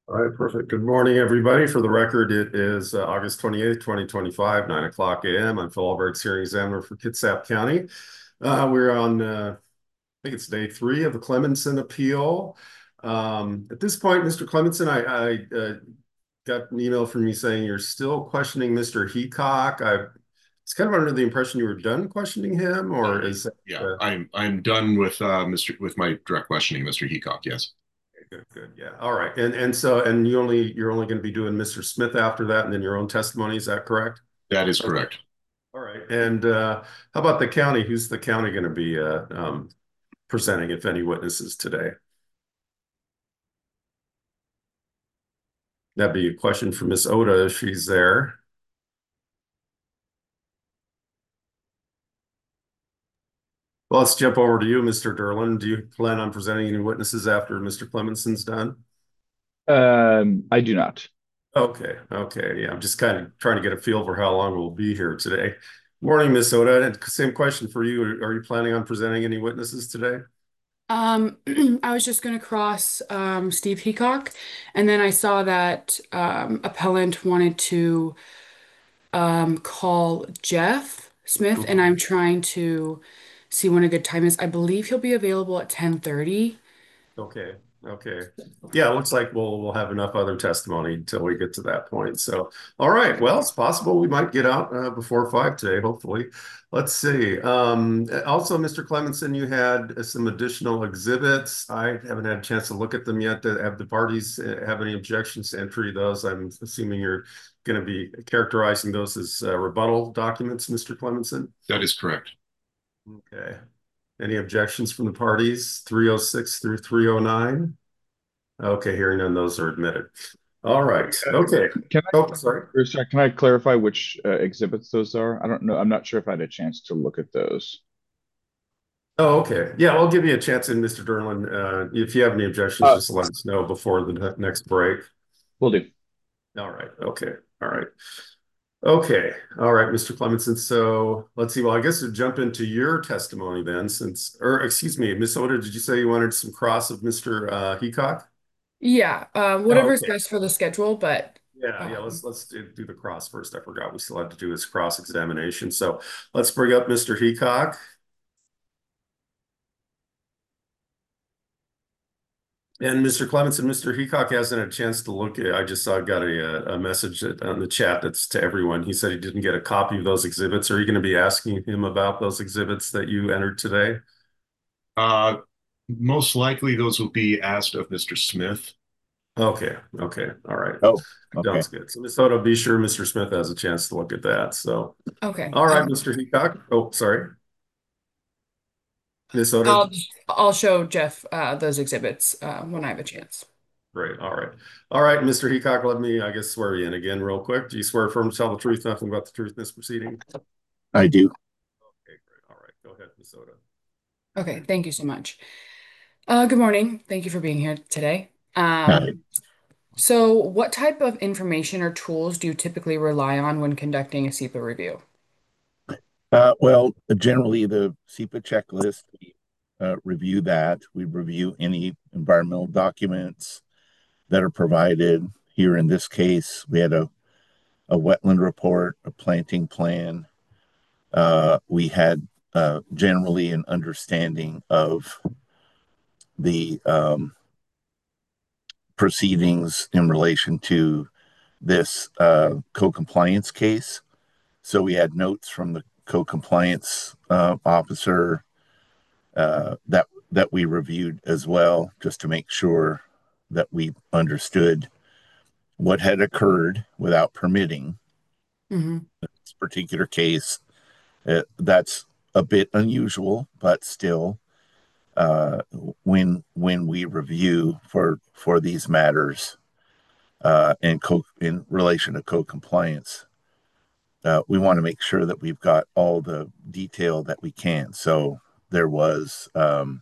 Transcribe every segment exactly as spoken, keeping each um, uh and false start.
All right, perfect. Good morning, everybody. For the record, it is uh, August twenty-eighth, twenty twenty-five, nine o'clock a m I'm Phil Alberts, hearing examiner for Kitsap County. Uh, we're on, uh, I think it's day three of the Clemenson appeal. Um, at this point, Mister Clemenson, I, I uh, got an email from you saying you're still questioning Mister Heacock. I was kind of under the impression you were done questioning him, or I is that, yeah, uh, I'm I'm done with uh Mister with my direct questioning, Mister Heacock. Yes, good, good, yeah. All right. And and so and you only you're only going to be doing Mister Smith after that, and then your own testimony, is that correct? that is Okay. correct. All right. And uh, how about the county? Who's the county going to be uh, um, presenting, if any, witnesses today? That'd be a question for Miss Oda if she's there. Well, let's jump over to you, Mister Derlin. Do you plan on presenting any witnesses after Mister Clemenson's done? Um, I do not. Okay. Okay. Yeah, I'm just kind of trying to get a feel for how long we'll be here today. Morning, Miss Oda. And same question for you. Are you planning on presenting any witnesses today? Um, I was just going to cross um, Steve Heacock, and then I saw that um, appellant wanted to um, call Jeff Smith, and I'm trying to see when a good time is. I believe he'll be available at ten thirty. Okay. Okay. Yeah, it looks like we'll we'll have enough other testimony until we get to that point. So, all right. Well, it's possible we might get out uh, before five today, hopefully. Let's see. Um, also, Mister Clemenson, you had some additional exhibits. I haven't had a chance to look at them yet. Have the parties uh, have any objections to entry of those? I'm assuming you're going to be characterizing those as uh, rebuttal documents, Mister Clemenson. That is correct. Okay. Any objections from the parties? three oh six through three oh nine? Okay, hearing none, those are admitted. All right. Okay. Can Oh, sorry. I, or sorry, can I clarify which uh, exhibits those are? I don't know. I'm not sure if I had a chance to look at those. Oh, okay. Yeah, I'll give you a chance in, Mister Derlin. Uh, if you have any objections, Uh, just let us know before the ne- next break. will do. All right. Okay. All right. Okay. All right, Mister Clemenson. So let's see. Well, I guess to jump into your testimony then, since, or excuse me, Miss Oda, did you say you wanted some cross of Mister Uh, Heacock? Yeah, uh, Oh, whatever's okay. best for the schedule, but Yeah, yeah. um, Let's let's do, do the cross first. I forgot we still have to do this cross examination. So let's bring up Mister Heacock. And Mister Clements and Mister Heacock hasn't had a chance to look at. I just saw got a, a message that, on the chat that's to everyone. He said he didn't get a copy of those exhibits. Are you going to be asking him about those exhibits that you entered today? Uh, Most likely those will be asked of Mister Smith. Okay, okay, all right. Oh, okay. Sounds good. So Miss Oda, be sure Mister Smith has a chance to look at that. So, okay. all right, Um, Mister Heacock. Oh, sorry, Miss Oda. I'll I'll show Jeff uh, those exhibits uh, when I have a chance. Great. All right. All right, Mister Heacock, let me, I guess, swear you in again real quick. Do you swear firm to tell the truth, nothing but the truth in this proceeding? I do. Okay, great. All right. Go ahead, Miss Oda. Okay, thank you so much. Uh, good morning. Thank you for being here today. All right. Um, so what type of information or tools do you typically rely on when conducting a SEPA review? Uh, well, generally the SEPA checklist, we uh, review that. We review any environmental documents that are provided. Here in this case, we had a, a wetland report, a planting plan. Uh, we had uh, generally an understanding of the um, proceedings in relation to this uh, co-compliance case. So we had notes from the co-compliance uh, officer uh, that that we reviewed as well, just to make sure that we understood what had occurred without permitting Hmm. this particular case. Uh, that's a bit unusual, but still, uh, when when we review for for these matters uh, in co in relation to co-compliance, uh, we want to make sure that we've got all the detail that we can. So there was um,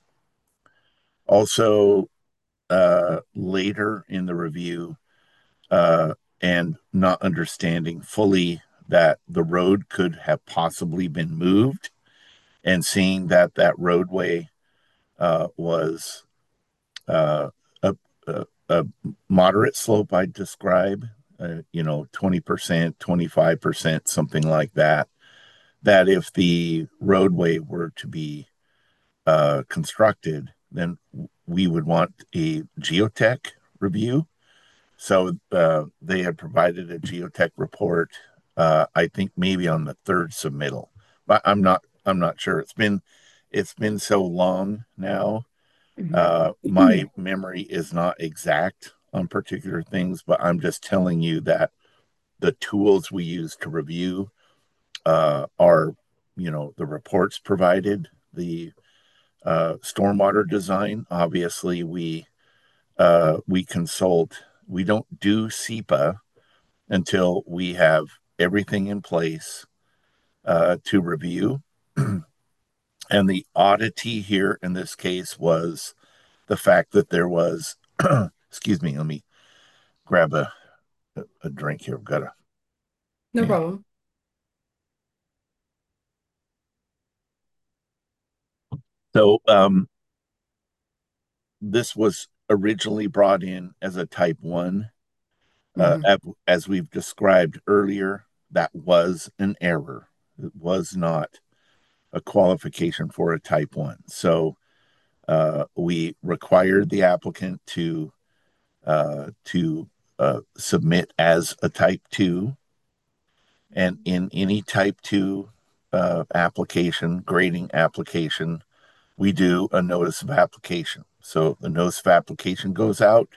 also uh, later in the review uh, and not understanding fully that the road could have possibly been moved, and seeing that that roadway uh, was uh, a, a, a moderate slope I'd describe, uh, you know, twenty percent, twenty-five percent, something like that. That if the roadway were to be uh, constructed, then we would want a geotech review. So uh, they had provided a geotech report, uh, I think maybe on the third submittal, but I'm not I'm not sure. It's been it's been so long now. Mhm. Uh, my memory is not exact on particular things, but I'm just telling you that the tools we use to review uh, are, you know, the reports provided, the uh, stormwater design. Obviously, we uh, we consult. We don't do SEPA until we have everything in place uh, to review. And the oddity here in this case was the fact that there was, excuse me, let me grab a, a drink here. I've got a, No yeah. problem. So um, this was originally brought in as a type one. Uh, Hmm. as we've described earlier, that was an error. It was not a qualification for a type one. So uh, we required the applicant to uh, to uh, submit as a type two. And in any type two uh, application, grading application, we do a notice of application. So the notice of application goes out.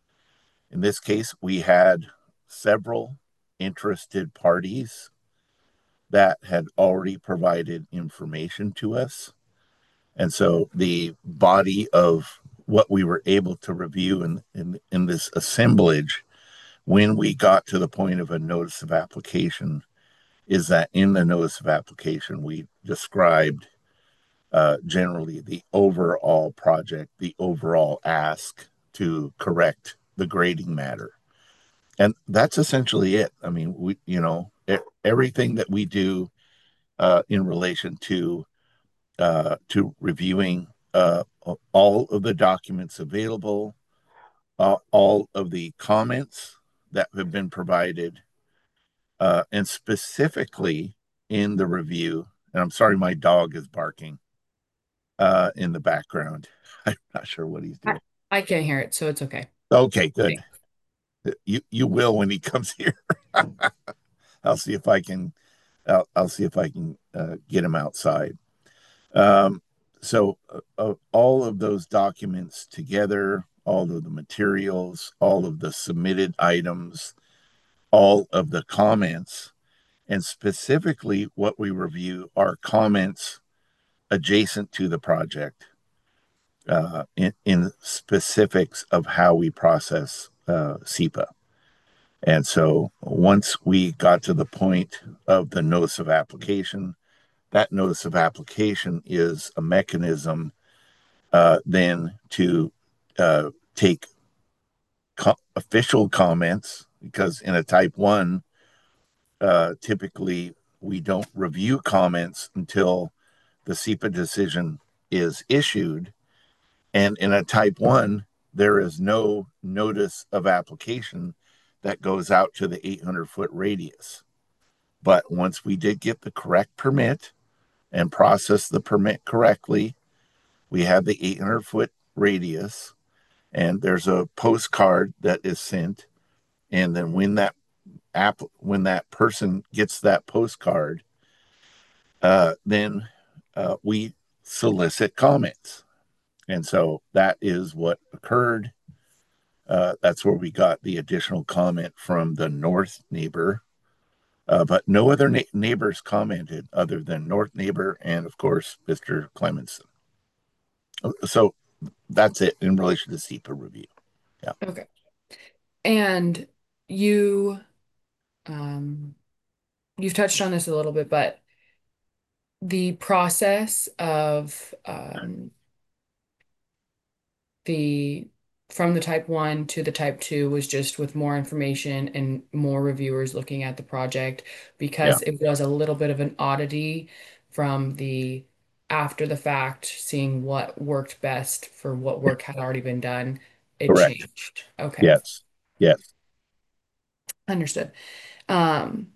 In this case, we had several interested parties that had already provided information to us. And so the body of what we were able to review in, in, in this assemblage, when we got to the point of a notice of application, is that in the notice of application, we described uh, generally the overall project, the overall ask to correct the grading matter. And that's essentially it. I mean, we, you know, e- everything that we do uh, in relation to uh, to reviewing uh, all of the documents available, uh, all of the comments that have been provided, uh, and specifically in the review. And I'm sorry, my dog is barking uh, in the background. I'm not sure what he's I, doing. I can't hear it, so it's okay. Okay, good. Thanks. You you will when he comes here. I'll see if I can. I'll, I'll see if I can uh, get him outside. Um, so uh, uh, all of those documents together, all of the materials, all of the submitted items, all of the comments, and specifically what we review are comments adjacent to the project uh, in, in specifics of how we process uh, SEPA. And so once we got to the point of the notice of application, that notice of application is a mechanism uh, then to uh, take co- official comments, because in a type one, uh, typically we don't review comments until the SEPA decision is issued. And in a type one, there is no notice of application that goes out to the eight hundred foot radius. But once we did get the correct permit and process the permit correctly, we have the eight hundred foot radius, and there's a postcard that is sent. And then when that app, when that person gets that postcard, uh, then uh, we solicit comments. And so that is what occurred. Uh, that's where we got the additional comment from the north neighbor. Uh, but no other na- neighbors commented other than North Neighbor and, of course, Mister Clemenson. So that's it in relation to SEPA review. Yeah. Okay. And you um you've touched on this a little bit, but the process of um the from the type one to the type two was just with more information and more reviewers looking at the project Yeah. because it was a little bit of an oddity from the after the fact, seeing what worked best for what work had already been done. It Correct. changed. Okay. Yes. Yes. Understood. Um,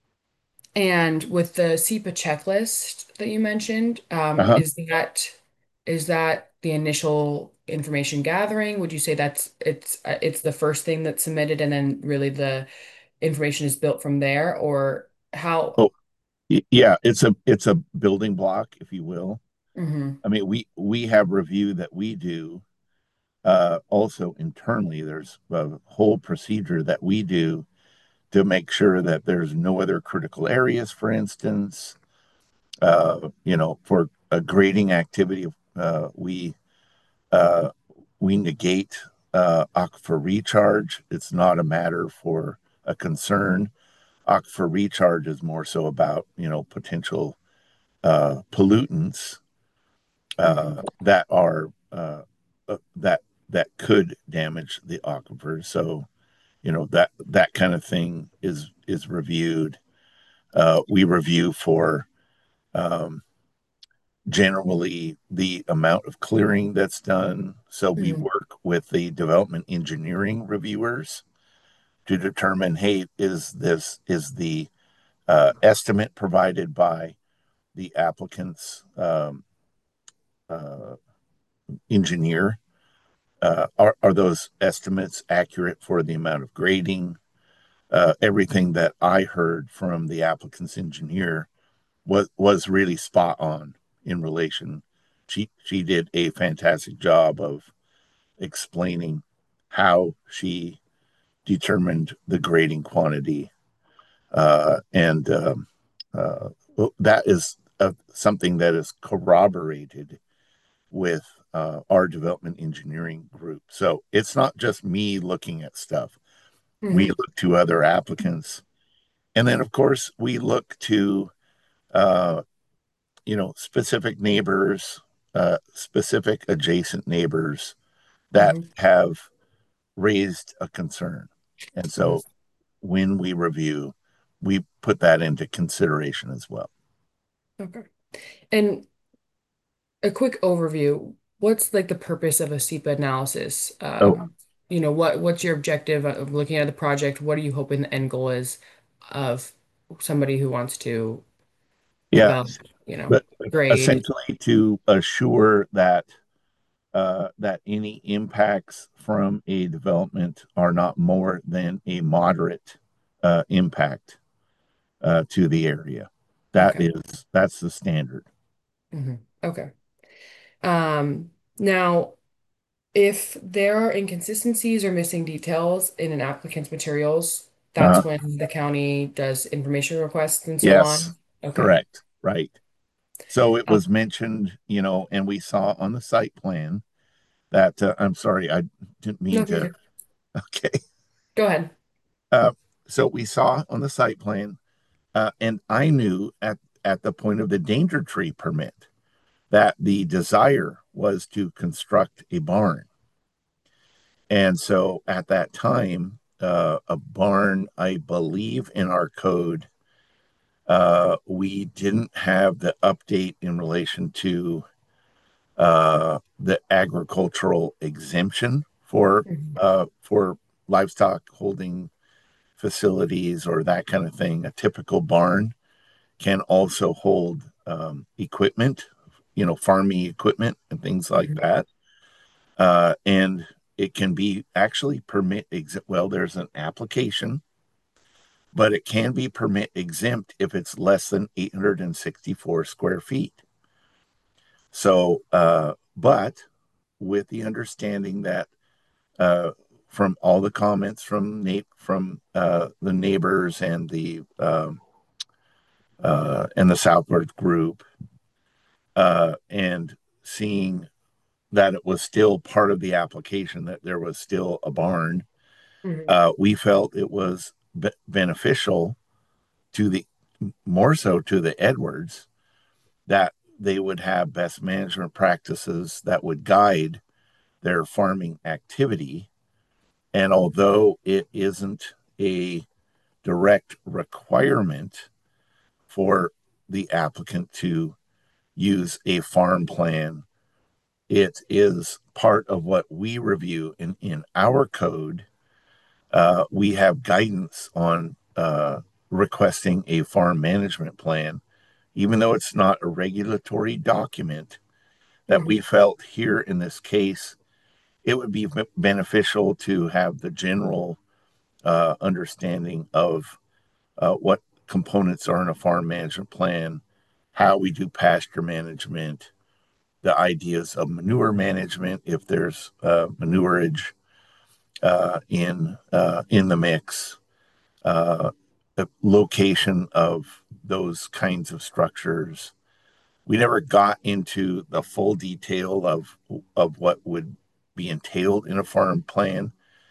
and with the SEPA checklist that you mentioned, um, Uh-huh. is that is that the initial information gathering? Would you say that's it's uh, it's the first thing that's submitted and then really the information is built from there, or how? Oh, y- yeah, it's a it's a building block, if you will. Hmm. I mean, we we have review that we do uh, also internally. There's a whole procedure that we do to make sure that there's no other critical areas, for instance. Uh, you know, for a grading activity, uh, we uh, we negate uh, aquifer recharge. It's not a matter for a concern. Aquifer recharge is more so about, you know, potential uh, pollutants Hmm. uh, that are uh, uh, that that could damage the aquifer. So, you know, that that kind of thing is is reviewed. Uh, we review for um, generally the amount of clearing that's done. So we Hmm. work with the development engineering reviewers to determine, hey, is this is the uh, estimate provided by the applicant's um, uh, engineer, uh, are, are those estimates accurate for the amount of grading? Uh, everything that I heard from the applicant's engineer was was really spot on in relation. She she did a fantastic job of explaining how she determined the grading quantity, uh, and um, uh, that is uh, something that is corroborated with uh, our development engineering group. So it's not just me looking at stuff. We Hmm. look to other applicants, and then of course we look to uh, you know, specific neighbors, uh, specific adjacent neighbors that Hmm. have raised a concern. And Hmm. so when we review, we put that into consideration as well. Okay. And a quick overview. What's like the purpose of a SEPA analysis? Oh, Um, you know, what what's your objective of looking at the project? What are you hoping the end goal is of somebody who wants to yeah. develop, you know, But grade? essentially to assure that uh, that any impacts from a development are not more than a moderate uh, impact uh, to the area. That Okay. is that's the standard. Hmm. Okay. Um, now, if there are inconsistencies or missing details in an applicant's materials, Uh, that's when the county does information requests and so yes, on. Okay. correct, right. So it Uh, was mentioned, you know, and we saw on the site plan that uh, I'm sorry, I didn't no, mean you're to. good. Okay. Go ahead. Uh, so we saw on the site plan, uh, and I knew at at the point of the danger tree permit that the desire was to construct a barn. And so at that time, uh, a barn, I believe in our code, uh, we didn't have the update in relation to uh, the agricultural exemption for Mhm. uh, for livestock holding facilities or that kind of thing. A typical barn can also hold um, equipment, you know, farming equipment and things like Mhm. that. Uh, and it can be actually permit ex- well, there's an application, but it can be permit exempt if it's less than eight hundred sixty-four square feet. So, uh, but with the understanding that uh, from all the comments from Nate, from uh, the neighbors and the um, uh, and the Southward group, uh, and seeing that it was still part of the application, that there was still a barn, Mhm. uh, we felt it was be- beneficial to the more so to the Edwards that they would have best management practices that would guide their farming activity. And although it isn't a direct requirement for the applicant to use a farm plan, it is part of what we review in, in our code Uh, we have guidance on uh, requesting a farm management plan, even though it's not a regulatory document, that we Mhm. felt here in this case it would be beneficial to have the general uh, understanding of uh, what components are in a farm management plan, how we do pasture management, the ideas of manure management if there's uh, manureage uh, in uh, in the mix, uh, the location of those kinds of structures. We never got into the full detail of of what would be entailed in a farm plan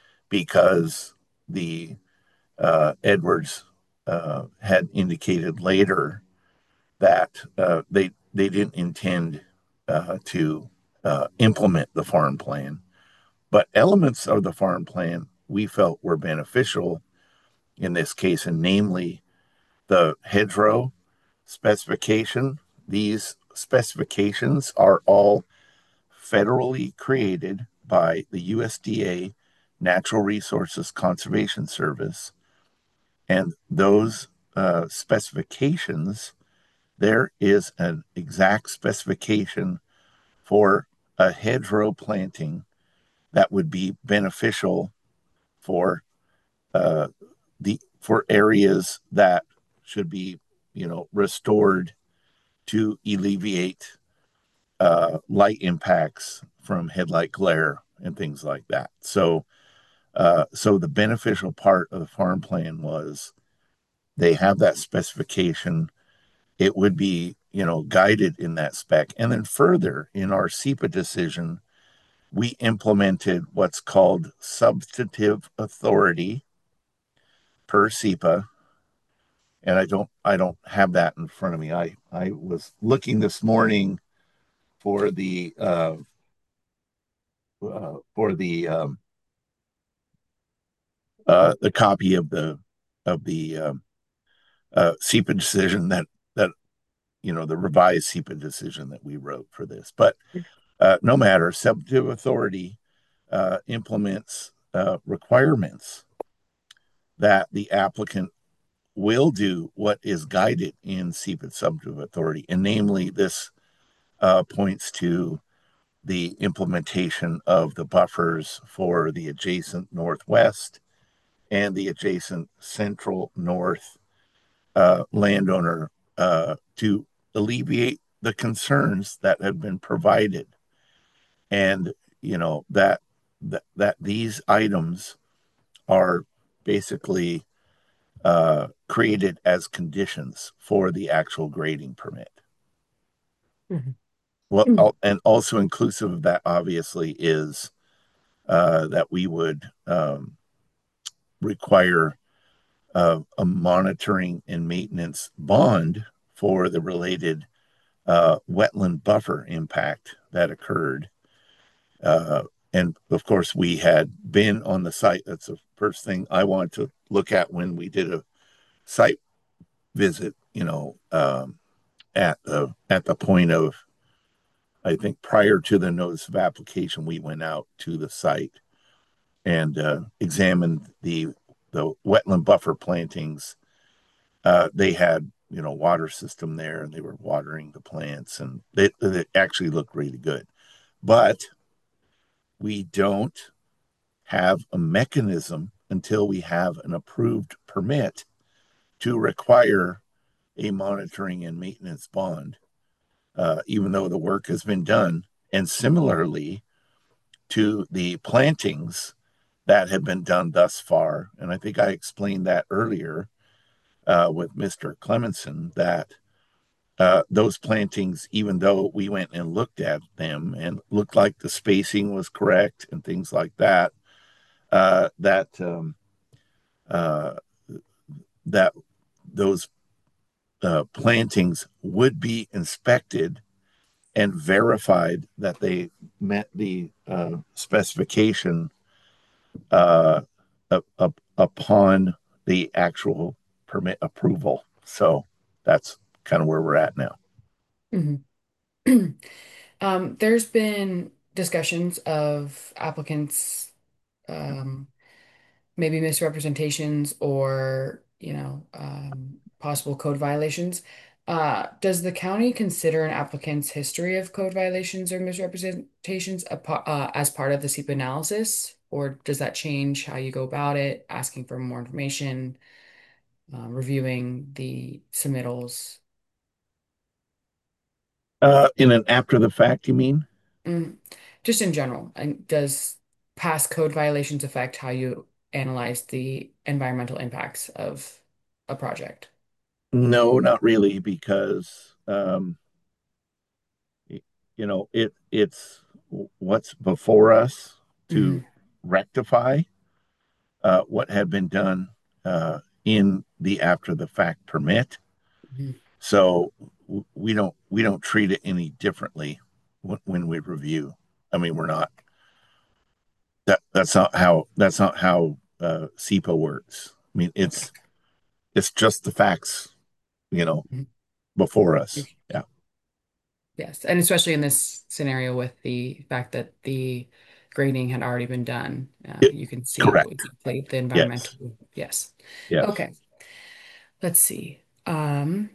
because the uh, Edwards uh, had indicated later that uh, they they didn't intend uh, to uh, implement the farm plan, but elements of the farm plan we felt were beneficial in this case, and namely the hedgerow specification. These specifications are all federally created by the U S D A Natural Resources Conservation Service. And those uh, specifications, there is an exact specification for a hedgerow planting that would be beneficial for uh, the for areas that should be, you know, restored to alleviate uh, light impacts from headlight glare and things like that. So, uh, so the beneficial part of the farm plan was they have that specification. It would be, you know, guided in that spec, and then further in our SEPA decision, we implemented what's called substantive authority per SEPA. And I don't, I don't have that in front of me. I, I was looking this morning for the uh, uh, for the um, uh, the copy of the of the um, uh, SEPA decision that that you know the revised SEPA decision that we wrote for this. But uh, no matter, substantive authority uh, implements uh, requirements that the applicant will do what is guided in SEPA substantive authority, and namely this uh, points to the implementation of the buffers for the adjacent northwest and the adjacent central north uh, landowner uh, to alleviate the concerns that have been provided, and you know that that, that these items are basically uh, created as conditions for the actual grading permit. Mhm. Well, and also inclusive of that, obviously, is uh, that we would um, require uh, a monitoring and maintenance bond for the related uh, wetland buffer impact that occurred. Uh, and of course, we had been on the site. That's the first thing I wanted to look at when we did a site visit, you know, um, at the at the point of, I think prior to the notice of application, we went out to the site and uh, examined the the wetland buffer plantings. Uh, they had, you know, water system there, and they were watering the plants, and they, they actually looked really good. But we don't have a mechanism until we have an approved permit to require a monitoring and maintenance bond, uh, even though the work has been done. And similarly to the plantings that have been done thus far, and I think I explained that earlier uh, with Mister Clemenson, that uh, those plantings, even though we went and looked at them and looked like the spacing was correct and things like that, uh, that um, uh, that those uh, plantings would be inspected and verified that they met the uh, specification uh, up, up, upon the actual permit approval. So that's kind of where we're at now. Mhm. Um, there's been discussions of applicants um, maybe misrepresentations or, you know, um, possible code violations. Uh, does the county consider an applicant's history of code violations or misrepresentations a, pa- uh, as part of the SEPA analysis, or does that change how you go about it, asking for more information, uh, reviewing the submittals? Uh, in an after the fact, you mean? Mm, just in general, and does past code violations affect how you analyze the environmental impacts of a project? No, not really, because um, y- you know, it it's what's before us to Hmm. rectify uh, what had been done uh, in the after the fact permit. Hmm. So w- we don't we don't treat it any differently when, when we review. I mean, we're not that that's not how that's not how uh, SEPA works. I mean, Okay. it's it's just the facts, you know, Mhm. before us. Yeah, Yes, and especially in this scenario with the fact that the grading had already been done, uh, it, you can see what correct. exactly the Yes, environmental. Yes. yes. Okay. Let's see. Um,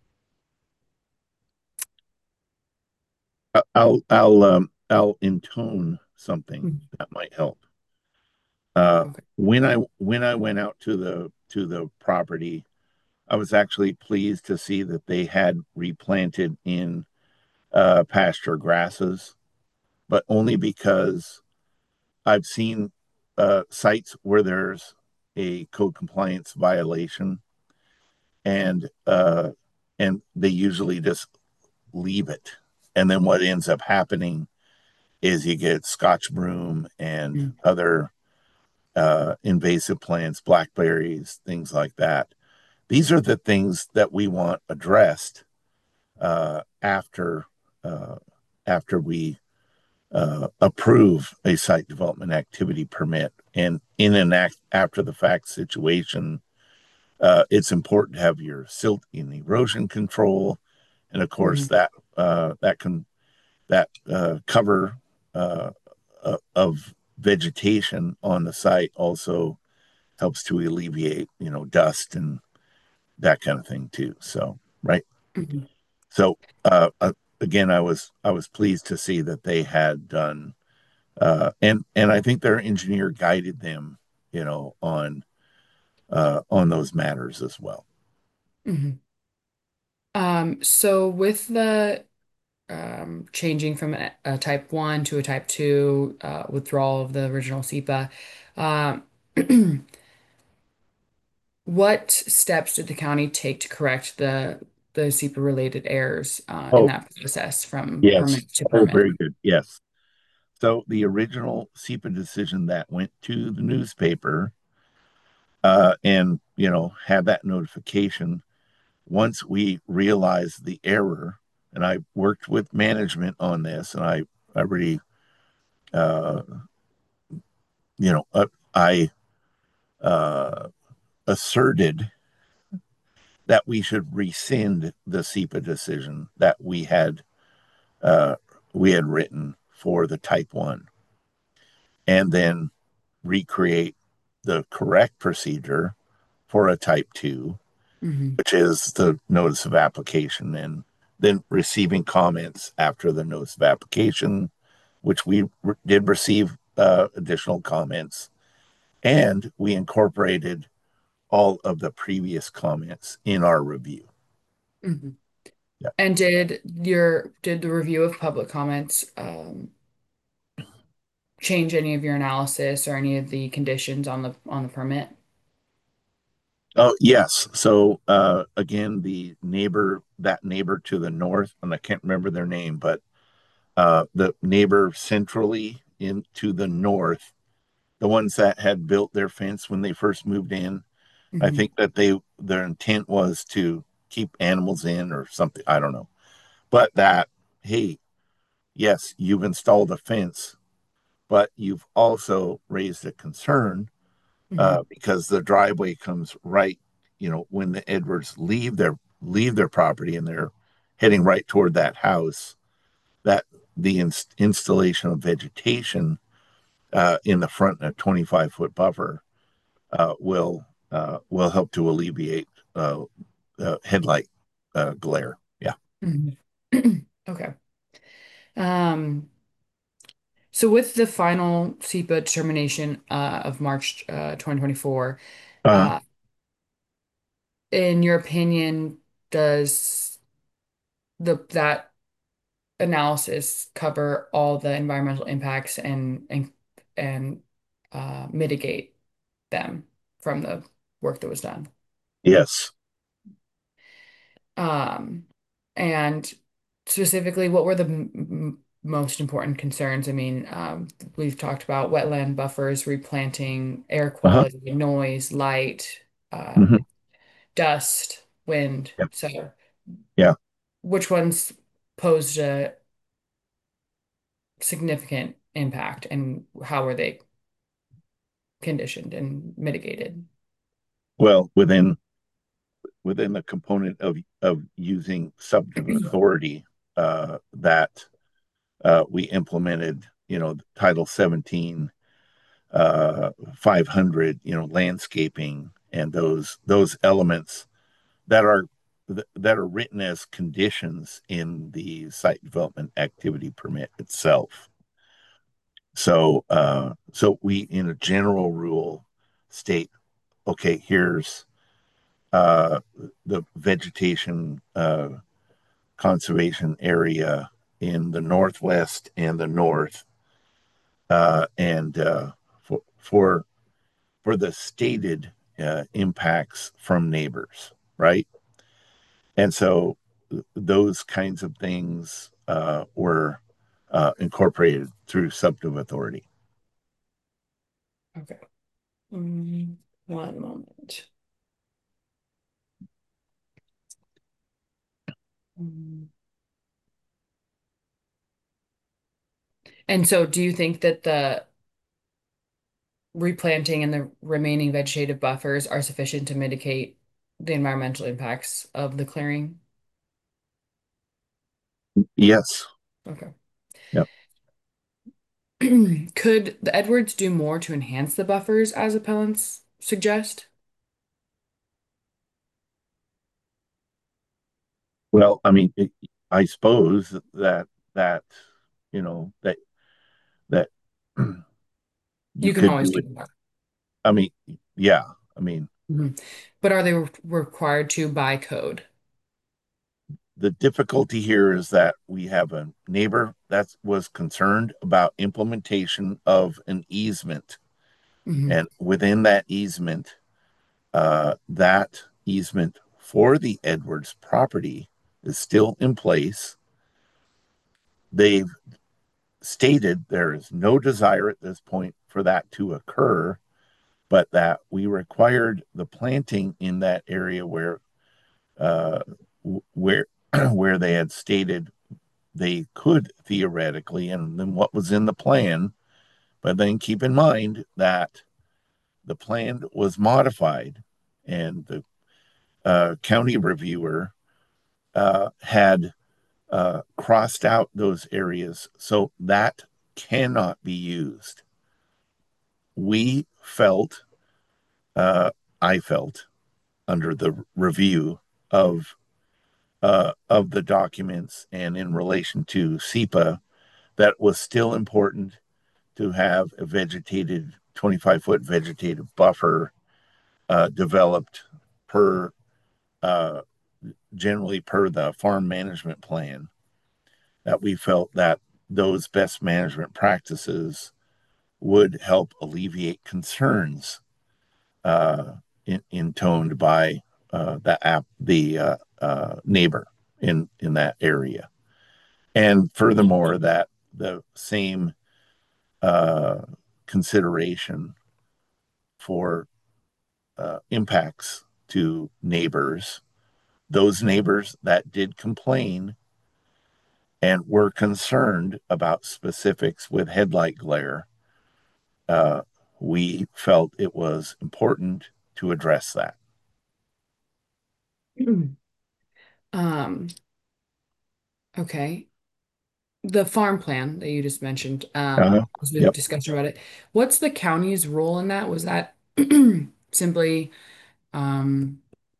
I- I'll I'll um I'll intone something mm, that might help. Uh, okay. when I when I went out to the to the property, I was actually pleased to see that they had replanted in uh, pasture grasses, but only because I've seen uh, sites where there's a code compliance violation, and uh, and they usually just leave it. And then what ends up happening is you get Scotch broom and Mm, other uh, invasive plants, blackberries, things like that. These are the things that we want addressed uh, after uh, after we uh, approve a site development activity permit. And in an act after the fact situation, uh, it's important to have your silt and erosion control, and of course mhm, that uh, that can that uh, cover uh, uh, of vegetation on the site also helps to alleviate, you know, dust and that kind of thing too. So, right. mhm, So, uh, uh, again, I was I was pleased to see that they had done, uh, and and I think their engineer guided them, you know, on uh, on those matters as well. mhm. Um, so with the um, changing from a, a type one to a type two, uh, withdrawal of the original SEPA, um, what steps did the county take to correct the the SEPA related errors uh, in Oh, that process from yes. permit to Oh, permit? very good. Yes. So the original SEPA decision that went to the newspaper, uh, and you know had that notification. Once we realized the error, and I worked with management on this, and I I really uh, you know uh, I uh, asserted that we should rescind the SEPA decision that we had uh, we had written for the type one, and then recreate the correct procedure for a type two, Hmm. which is the notice of application, and then receiving comments after the notice of application, which we re- did receive uh, additional comments, and we incorporated all of the previous comments in our review. Hmm. Yeah. And did your did the review of public comments um, change any of your analysis or any of the conditions on the on the permit? Oh, yes. So uh, again, the neighbor, that neighbor to the north, and I can't remember their name, but uh, the neighbor centrally in to the north, the ones that had built their fence when they first moved in. I Hmm. think that they their intent was to keep animals in or something. I don't know. But that, hey, yes, you've installed a fence, but you've also raised a concern Hmm. uh, because the driveway comes right, you know, when the Edwards leave their leave their property and they're heading right toward that house, that the ins- installation of vegetation uh, in the front, a twenty-five foot buffer, uh, will uh, will help to alleviate uh, uh, headlight uh, glare. Yeah. Mhm. Okay. Um, so with the final SEPA determination uh, of March uh, twenty twenty-four, Uh, uh, in your opinion, does the that analysis cover all the environmental impacts and and and uh, mitigate them from the work that was done? yes. Um, and specifically, what were the m m most important concerns? I mean, um, we've talked about wetland buffers, replanting, air Uh-huh. quality, noise, light, Hmm. um, dust, wind. Yep. So, Yeah. which ones posed a significant impact, and how were they conditioned and mitigated? Well, within within the component of of using subject authority uh, that uh, we implemented, you know, Title seventeen, uh, five hundred, you know, landscaping and those those elements that are that are written as conditions in the site development activity permit itself. So, uh, so we, in a general rule, state, okay, here's uh, the vegetation uh, conservation area in the northwest and the north, uh, and uh, for for for the stated uh, impacts from neighbors, right? And so those kinds of things uh, were uh, incorporated through substantive authority. Okay. Mm, one moment. Mm. And so, do you think that the replanting and the remaining vegetative buffers are sufficient to mitigate the environmental impacts of the clearing? Yes. Okay. Yep. Could the Edwards do more to enhance the buffers as appellants suggest? Well, I mean, it, I suppose that that you know that that you You can could always do do it. more. I mean, yeah. I mean, Mhm. But are they re- required to by code? the difficulty here is that we have a neighbor that was concerned about implementation of an easement, Hmm. and within that easement, uh, that easement for the Edwards property is still in place. They've stated there is no desire at this point for that to occur, but that we required the planting in that area where uh, where where they had stated they could theoretically, and then what was in the plan. But then keep in mind that the plan was modified, and the uh, county reviewer uh, had uh, crossed out those areas, so that cannot be used. We felt, uh, I felt, under the review of uh, of the documents and in relation to SEPA, that was still important to have a vegetated twenty-five foot vegetative buffer uh, developed per uh, generally per the farm management plan. That we felt that those best management practices would help alleviate concerns uh, in, intoned by uh, the app, the uh, uh, neighbor in in that area, and furthermore that the same uh, consideration for uh, impacts to neighbors, those neighbors that did complain and were concerned about specifics with headlight glare, uh, we felt it was important to address that. Um, okay. The farm plan that you just mentioned, um, Uh, there's been yep. discussion about it. What's the county's role in that? Was that simply um,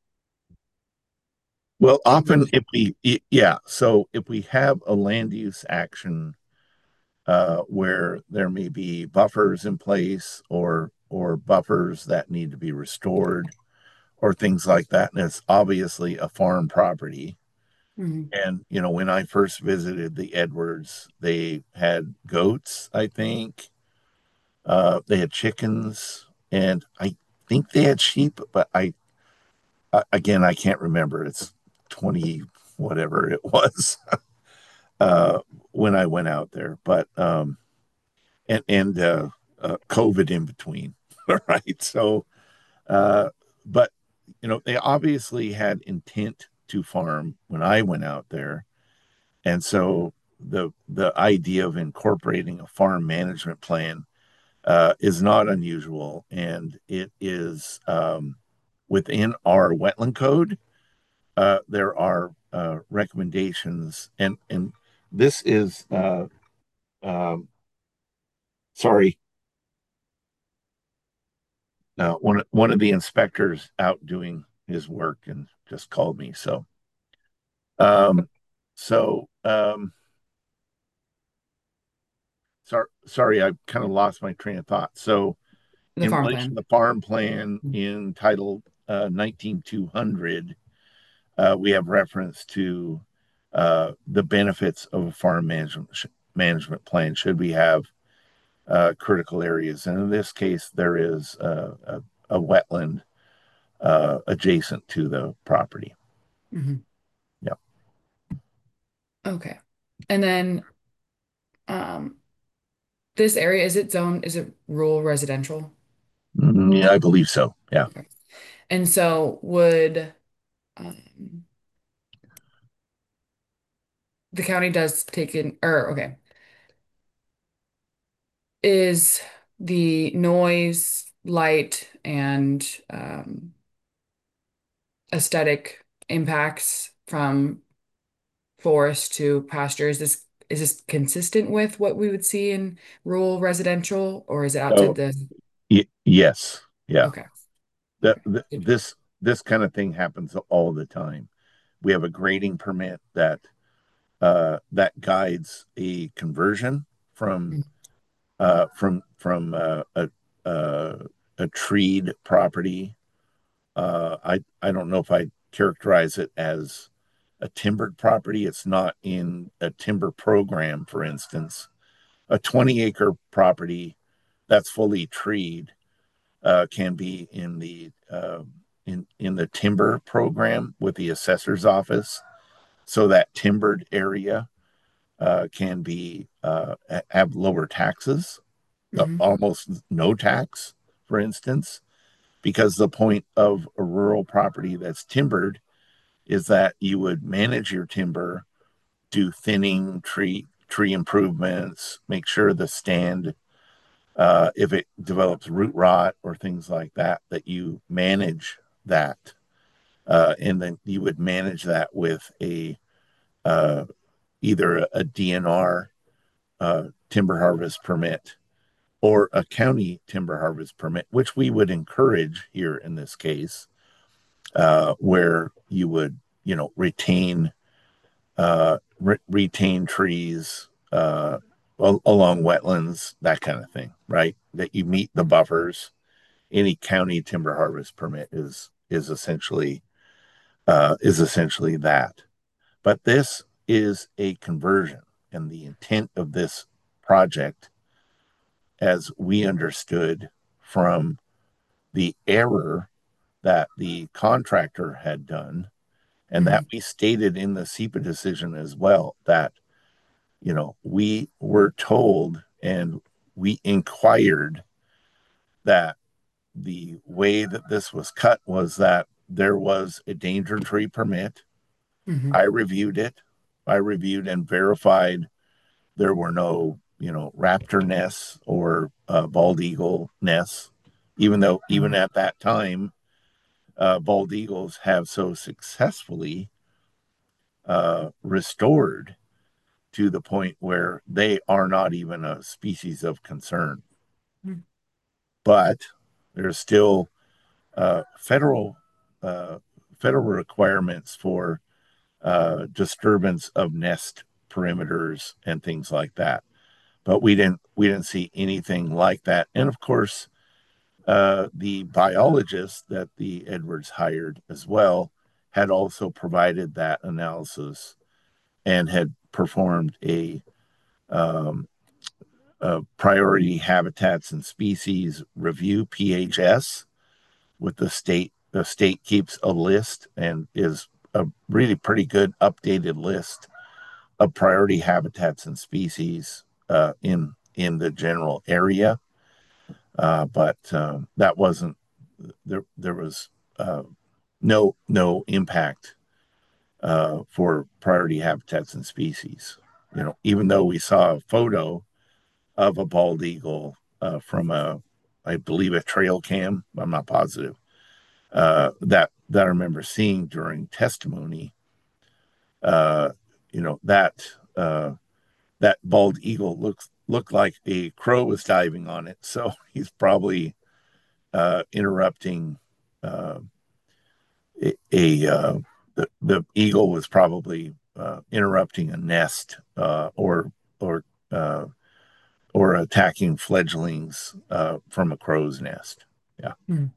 Well, often change? if we, y- yeah, so if we have a land use action uh, where there may be buffers in place or or buffers that need to be restored or things like that, and it's obviously a farm property. Mhm. And you know, when I first visited the Edwards, they had goats, I think. Uh, they had chickens, and I think they had sheep, but I uh, again I can't remember. It's twenty whatever it was uh, when I went out there, but um, and and uh, uh, COVID in between, right? So, uh, but you know, they obviously had intent to farm when I went out there, and so the the idea of incorporating a farm management plan uh, is not unusual, and it is um, within our wetland code. Uh, there are uh, recommendations, and and this is uh, um, sorry, uh, one one of the inspectors out doing his work and just called me. So, um, so um, sorry, sorry, I kind of lost my train of thought. So, The in farm relation to plan. the farm plan in Title uh, nineteen two hundred, uh, we have reference to uh, the benefits of a farm management management plan. Should we have uh, critical areas, and in this case, there is uh, a, a wetland uh, adjacent to the property. Mhm. Yeah. Okay. And then um, this area, is it zone, is it rural residential? Mm, yeah, I believe so. Yeah. Okay. And so would um, the county does take in, or okay, is the noise, light, and um, aesthetic impacts from forest to pasture, is this is this consistent with what we would see in rural residential, or is it outside So the y- yes, yeah. okay, That okay. th- Good. this this kind of thing happens all the time. We have a grading permit that uh, that guides a conversion from Mm, uh, from from uh, a uh, a treed property. Uh, I I don't know if I characterize it as a timbered property. It's not in a timber program, for instance. A twenty acre property that's fully treed uh, can be in the uh, in in the timber program with the assessor's office. So that timbered area uh, can be uh, have lower taxes, uh, mhm, almost no tax, for instance, because the point of a rural property that's timbered is that you would manage your timber, do thinning, tree tree improvements, make sure the stand, uh, if it develops root rot or things like that, that you manage that, uh, and then you would manage that with a uh, either a D N R uh, timber harvest permit or a county timber harvest permit, which we would encourage here in this case, uh, where you would, you know, retain uh, re- retain trees uh, al- along wetlands, that kind of thing, right? That you meet the buffers. Any county timber harvest permit is is essentially uh, is essentially that. But this is a conversion, and the intent of this project, as we understood from the error that the contractor had done, and that mhm, we stated in the SEPA decision as well, that you know we were told and we inquired that the way that this was cut was that there was a danger tree permit. mhm, I reviewed it. I reviewed and verified there were no, you know, raptor nests or uh, bald eagle nests, even though even mhm, at that time, uh, bald eagles have so successfully uh, restored to the point where they are not even a species of concern. mhm, But there's still uh, federal uh, federal requirements for uh, disturbance of nest perimeters and things like that. But we didn't we didn't see anything like that. And of course, uh, the biologist that the Edwards hired as well had also provided that analysis and had performed a, um, a priority habitats and species review P H S with the state. The state keeps a list and is a really pretty good updated list of priority habitats and species uh, in in the general area. Uh, but um, that wasn't there. There was uh, no no impact uh, for priority habitats and species. You know, even though we saw a photo of a bald eagle uh, from a, I believe a trail cam. I'm not positive. Uh, that that I remember seeing during testimony. Uh, you know that uh, that bald eagle looks looked like a crow was diving on it. So he's probably uh, interrupting uh, a, a uh, the the eagle was probably uh, interrupting a nest uh, or or uh, or attacking fledglings uh, from a crow's nest. Yeah. Hmm.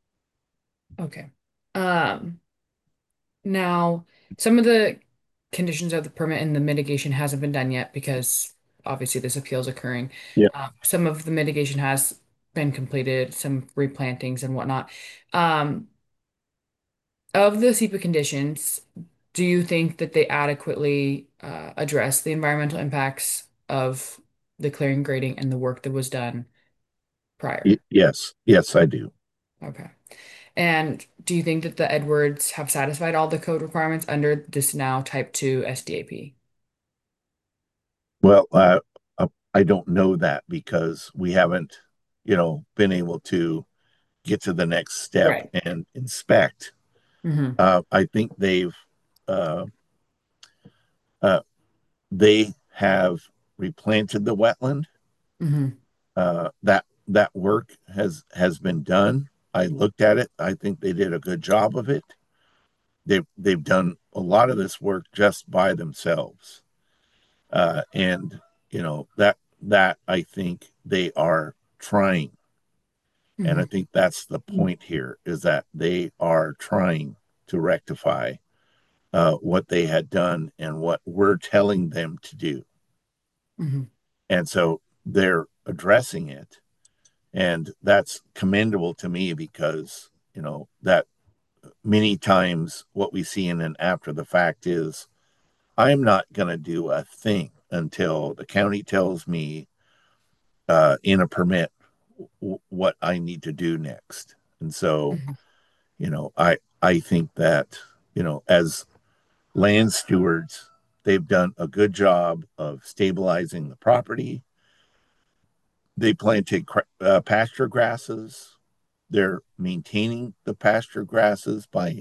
Okay. Um, Now, some of the conditions of the permit and the mitigation hasn't been done yet because obviously this appeal is occurring. Yeah. Um, some of the mitigation has been completed, some replantings and whatnot. Um, of the SEPA conditions, do you think that they adequately uh, address the environmental impacts of the clearing, grading, and the work that was done Y- prior? yes. Yes, I do. Okay. And do you think that the Edwards have satisfied all the code requirements under this now type two S D A P? Well, uh, uh, I don't know that because we haven't, you know, been able to get to the next step Right. and inspect. Hmm. Uh, I think they've uh, uh, they have replanted the wetland. Hmm. Uh, that that work has has been done. I looked at it. I think they did a good job of it. They've they've done a lot of this work just by themselves, uh, and you know that that I think they are trying, and I Hmm. think that's the point here is that they are trying to rectify uh, what they had done and what we're telling them to do, Hmm. and so they're addressing it, and that's commendable to me because you know that many times what we see in and after the fact is I'm not going to do a thing until the county tells me uh, in a permit w- what I need to do next. And so, Hmm. you know, I I think that you know as land stewards, they've done a good job of stabilizing the property. They planted uh, pasture grasses. They're maintaining the pasture grasses by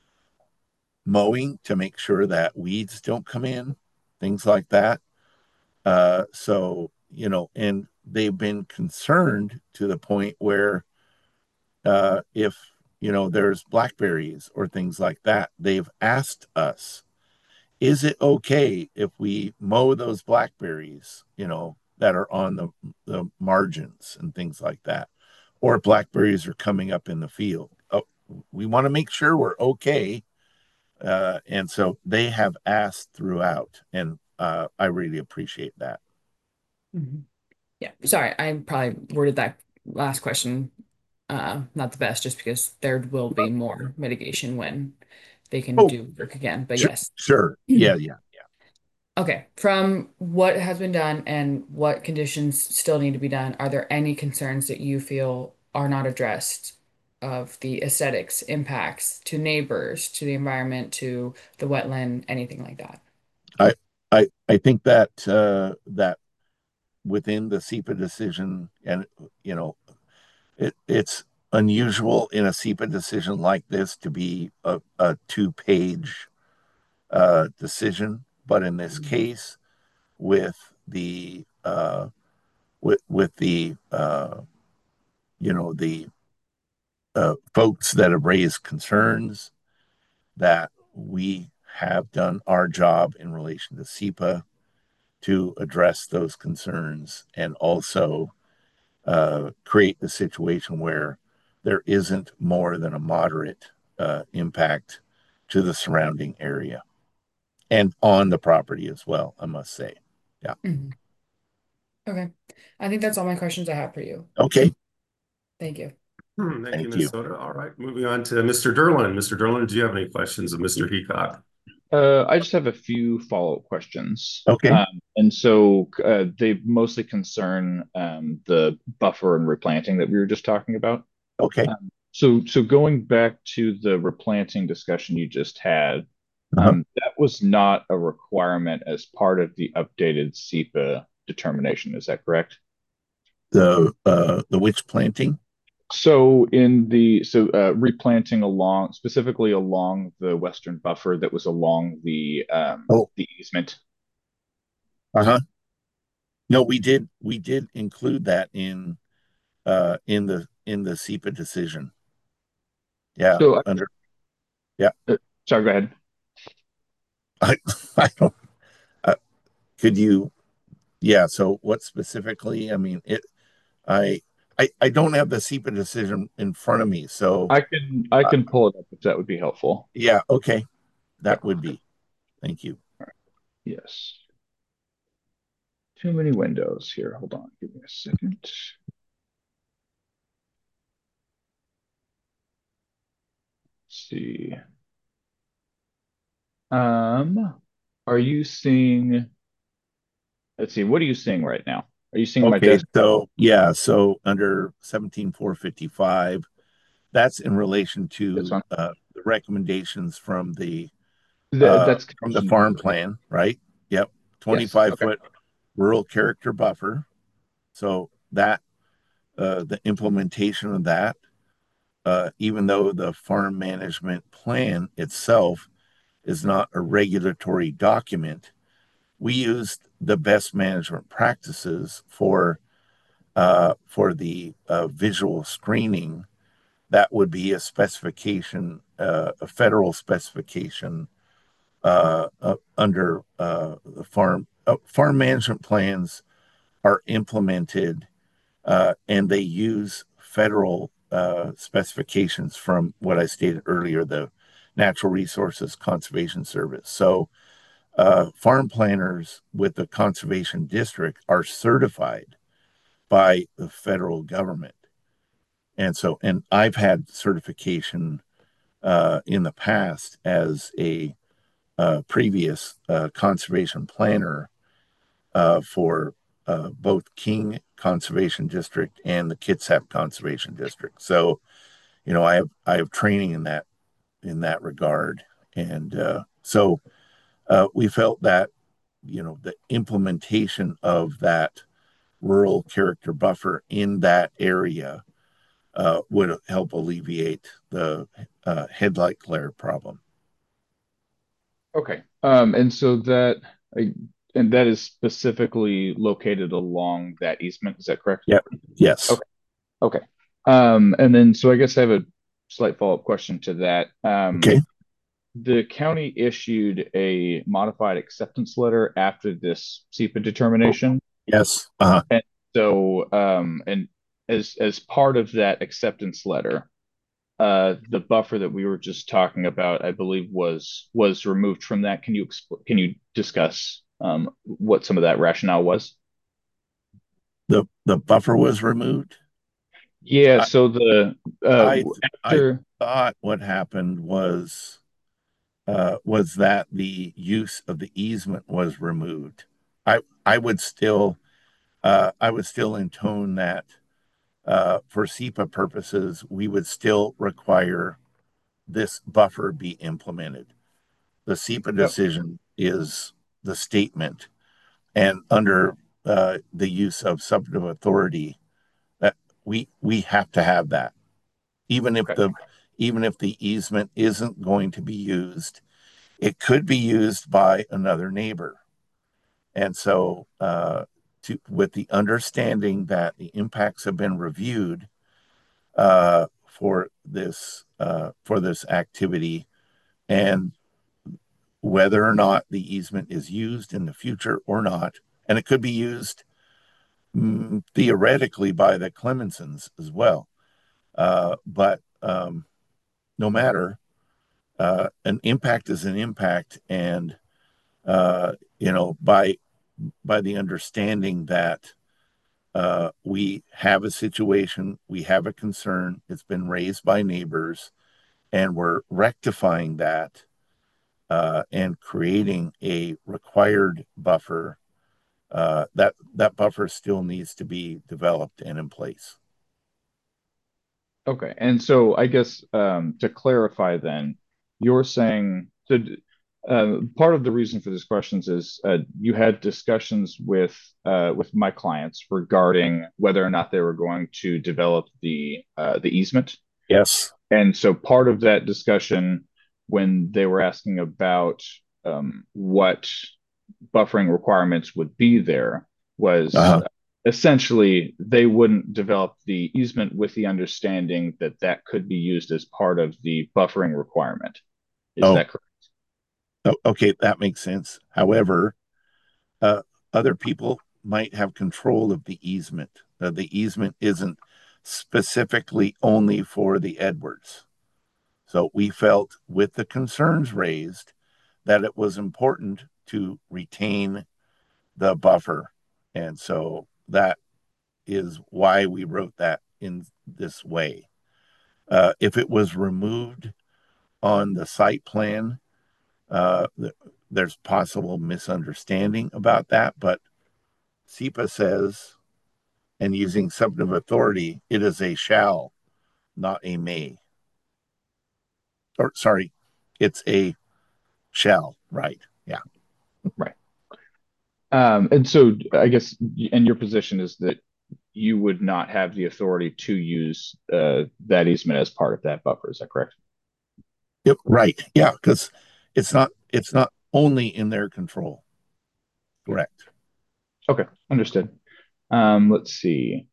mowing to make sure that weeds don't come in, things like that. Uh, so, you know, and they've been concerned to the point where uh, if, you know, there's blackberries or things like that, they've asked us, is it okay if we mow those blackberries, you know, that are on the, the margins and things like that? Or blackberries are coming up in the field. Oh, we want to make sure we're okay. Uh, and so they have asked throughout, and uh, I really appreciate that. Hmm. Yeah. Sorry, I probably worded that last question uh not the best just because there will be more mitigation when they can Oh, do work again. But sure, yes. sure. Yeah, yeah, Okay, from what has been done and what conditions still need to be done, are there any concerns that you feel are not addressed of the aesthetics impacts to neighbors, to the environment, to the wetland, anything like that? I, I, I think that uh, that within the SEPA decision, and you know, it, it's unusual in a SEPA decision like this to be a, a two-page uh, decision, but in this case, with the uh, with with the uh, you know the uh, folks that have raised concerns, that we have done our job in relation to SEPA to address those concerns and also uh, create the situation where there isn't more than a moderate uh, impact to the surrounding area and on the property as well, I must say. Yeah. Mhm. Okay. I think that's all my questions I have for you. Okay. Thank you. Hmm, thank you, Thank Miz you. Soto. All right, moving on to Mister Derlin. Mister Derlin, do you have any questions of Mister Heacock? Uh, I just have a few follow-up questions. Okay. Um, and so uh, they mostly concern um, the buffer and replanting that we were just talking about. Okay. Um, so, so going back to the replanting discussion you just had, Uh-huh. um, that was not a requirement as part of the updated SEPA determination. Is that correct? The uh, the witch planting. So in the so uh, replanting along specifically along the western buffer that was along the um, Oh, the easement. uh-huh. No, we did we did include that in uh in the in the SEPA decision. Yeah, So under yeah. uh, sorry, go ahead. I I don't uh, could you yeah, so what specifically? I mean, it I I I don't have the SEPA decision in front of me, so I can I uh, can pull it up if that would be helpful. yeah, okay. Okay. That would be. Thank you. Yes. Too many windows here. Hold on. Give me a second. Let's see. Um, are you seeing, let's see, what are you seeing right now? Are you seeing my Okay, desk? so yeah, so under seventeen four fifty-five, that's in relation This to one? uh, the recommendations from the Th uh, that's from the condition farm number. plan, right? Yep, Yes. twenty-five Okay. foot rural character buffer. So that uh, the implementation of that, uh, even though the farm management plan itself is not a regulatory document, we used the best management practices for uh, for the uh, visual screening. That would be a specification, uh, a federal specification uh, uh, under uh, the farm uh, farm management plans are implemented uh, and they use federal uh, specifications from what I stated earlier, the Natural Resources Conservation Service. So uh, farm planners with the conservation district are certified by the federal government. And so, and I've had certification uh, in the past as a uh, previous uh, conservation planner uh, for uh, both King Conservation District and the Kitsap Conservation District. So, you know, I have I have training in that in that regard, and uh, so uh, we felt that you know the implementation of that rural character buffer in that area uh, would help alleviate the uh, headlight glare problem. Okay. Um, and so that, I- and that is specifically located along that easement. Is that correct? Yep. Yes. Okay. Okay. Um, and then, so I guess I have a slight follow-up question to that. Um, Okay. the county issued a modified acceptance letter after this SEPA determination. Yes. Uh, And so, um, and as as part of that acceptance letter, uh, the buffer that we were just talking about, I believe, was was removed from that. Can you expl can you discuss um, what some of that rationale was? the the buffer was removed. Yeah. I So the uh, I I after thought what happened was uh, was that the use of the easement was removed. I I would still uh, I would still intone that uh, for SEPA purposes, we would still require this buffer be implemented. The SEPA Yep. decision is the statement, and under uh, the use of substantive authority, that we we have to have that, even if Okay. the even if the easement isn't going to be used, it could be used by another neighbor. And so, uh, to, with the understanding that the impacts have been reviewed uh, for this uh, for this activity, and whether or not the easement is used in the future or not. And it could be used mm, theoretically by the Clemensons as well. Uh, but um, no matter, uh, an impact is an impact, and uh, you know, by by the understanding that uh, we have a situation, we have a concern, it's been raised by neighbors, and we're rectifying that uh, and creating a required buffer. Uh, that that buffer still needs to be developed and in place. Okay. And so I guess um, to clarify then, you're saying so uh, part of the reason for these questions is uh, you had discussions with uh, with my clients regarding whether or not they were going to develop the uh, the easement. Yes. And so part of that discussion when they were asking about um, what buffering requirements would be there was Uh-huh. uh, essentially they wouldn't develop the easement with the understanding that that could be used as part of the buffering requirement. Is Oh, that correct? oh, okay, that makes sense. However, uh, other people might have control of the easement. Uh, the easement isn't specifically only for the Edwards. So we felt with the concerns raised that it was important to retain the buffer. And so that is why we wrote that in this way. Uh, if it was removed on the site plan, uh, th- there's possible misunderstanding about that, but SEPA says, and using substantive authority, it is a shall, not a may. Or sorry, it's a shall, right? Yeah. Right. Um, and so I guess, and your position is that you would not have the authority to use uh, that easement as part of that buffer. Is that correct? Yep, right. Yeah, because it's not it's not only in their control. Correct. Okay, understood. Um, let's see.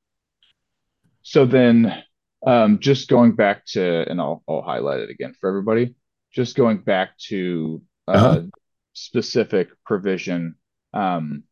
So then, um, just going back to, and I'll I'll highlight it again for everybody. Just going back to Uh-huh. uh, specific provision, um,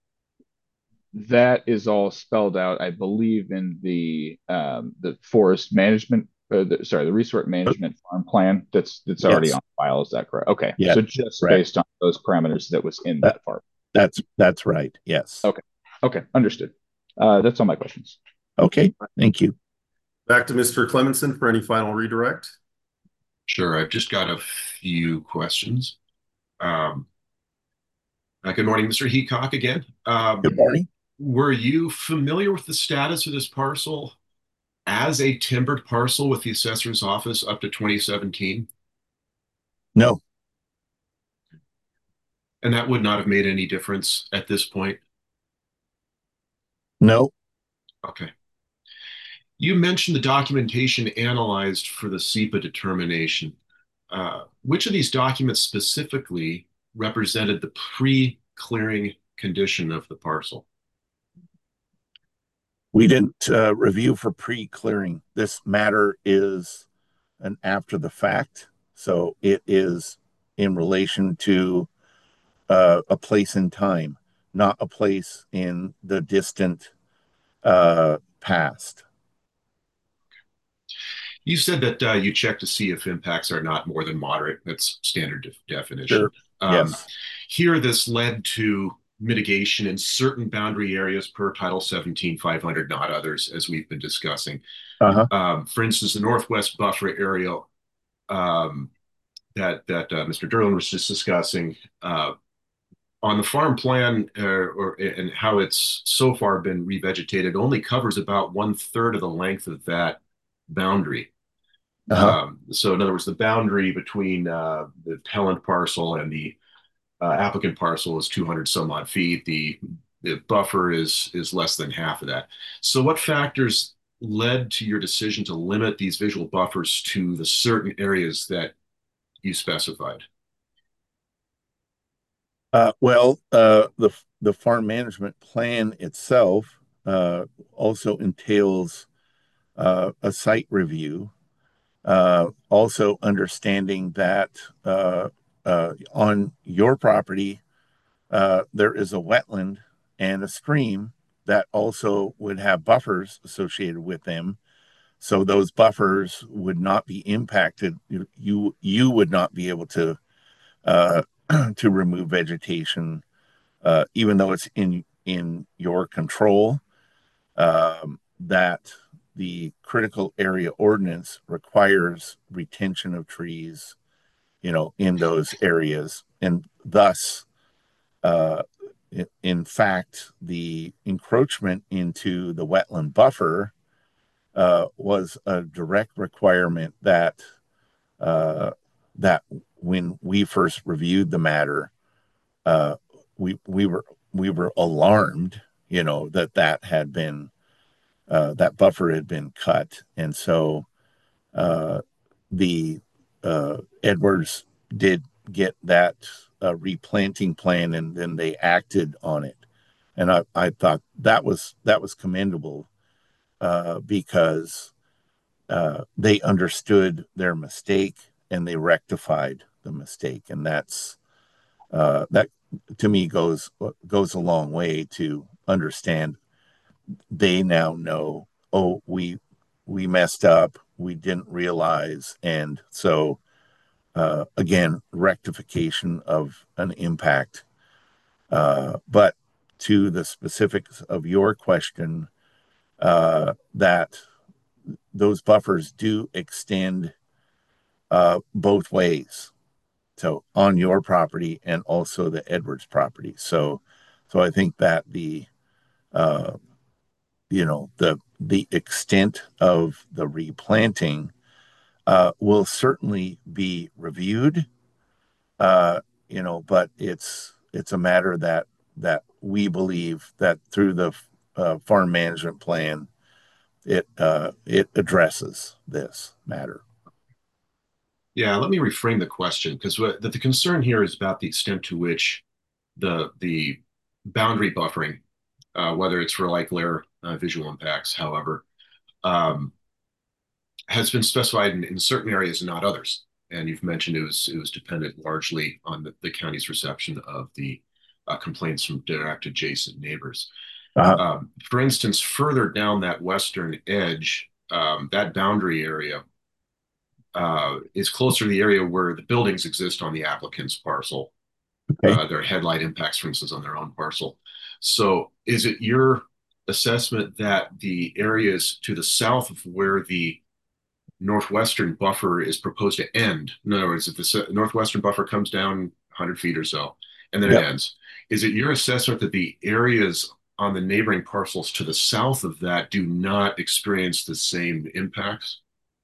that is all spelled out, I believe, in the um, the forest management, uh, the, sorry, the resource management farm plan that's that's already Yes. on file. Is that correct? Okay, Yeah. so just Correct. based on those parameters that was in That, that farm. that's that's right. Yes. Okay, okay, understood. Uh, that's all my questions. Okay. Thank you. Back to Mister Clemenson for any final redirect. Sure, I've just got a few questions. Um, uh, good morning, Mister Heacock again. Um, Good morning. were you familiar with the status of this parcel as a timbered parcel with the assessor's office up to twenty seventeen? No. And that would not have made any difference at this point? No. Okay. You mentioned the documentation analyzed for the SEPA determination. Uh, which of these documents specifically represented the pre-clearing condition of the parcel? We didn't uh, review for pre-clearing. This matter is an after the fact, so it is in relation to uh, a place in time, not a place in the distant uh, past. You said that uh, you checked to see if impacts are not more than moderate. That's standard def definition. Sure. Um, Yes. Here, this led to mitigation in certain boundary areas per Title seventeen five hundred, not others, as we've been discussing. Uh-huh. Um, for instance, the Northwest Buffer area um, that that uh, Mister Derlin was just discussing, uh, on the farm plan, uh, or and how it's so far been revegetated, only covers about one third of the length of that boundary. Uh-huh. Um, so in other words, the boundary between uh, the appellant parcel and the uh, applicant parcel is two hundred some odd feet. The the buffer is is less than half of that. So what factors led to your decision to limit these visual buffers to the certain areas that you specified? Uh, well, uh, the the farm management plan itself uh, also entails uh, a site review, Uh, also understanding that uh, uh, on your property, uh, there is a wetland and a stream that also would have buffers associated with them. So those buffers would not be impacted. You you, you would not be able to uh, to remove vegetation, uh, even though it's in in your control. Um, that the critical area ordinance requires retention of trees, you know, in those areas, and thus, uh, in fact, the encroachment into the wetland buffer uh, was a direct requirement that uh, that when we first reviewed the matter, uh, we we were we were alarmed, you know, that that had been uh, that buffer had been cut, and so uh, the uh, Edwards did get that uh, replanting plan, and then they acted on it, and I, I thought that was that was commendable uh, because uh, they understood their mistake and they rectified the mistake, and that's uh, that to me goes goes a long way to understand. They now know, oh, we we messed up, we didn't realize, and so uh, again, rectification of an impact. Uh, but to the specifics of your question, uh, that those buffers do extend uh, both ways. So on your property and also the Edwards property. So, so I think that the uh, you know the the extent of the replanting uh, will certainly be reviewed. Uh, you know, but it's it's a matter that that we believe that through the uh, farm management plan, it uh, it addresses this matter. Yeah, let me reframe the question because what the, the concern here is about the extent to which the the boundary buffering, uh, whether it's for like glare uh, visual impacts, however, um, has been specified in, in certain areas and not others. And you've mentioned it was it was dependent largely on the, the county's reception of the uh, complaints from direct adjacent neighbors. Uh, Um, for instance, further down that western edge, um, that boundary area uh, is closer to the area where the buildings exist on the applicant's parcel. okay. Uh, their headlight impacts, for instance, on their own parcel. So, is it your assessment that the areas to the south of where the northwestern buffer is proposed to end? In other words, if the northwestern buffer comes down one hundred feet or so and then it Yep. ends, is it your assessment that the areas on the neighboring parcels to the south of that do not experience the same impacts?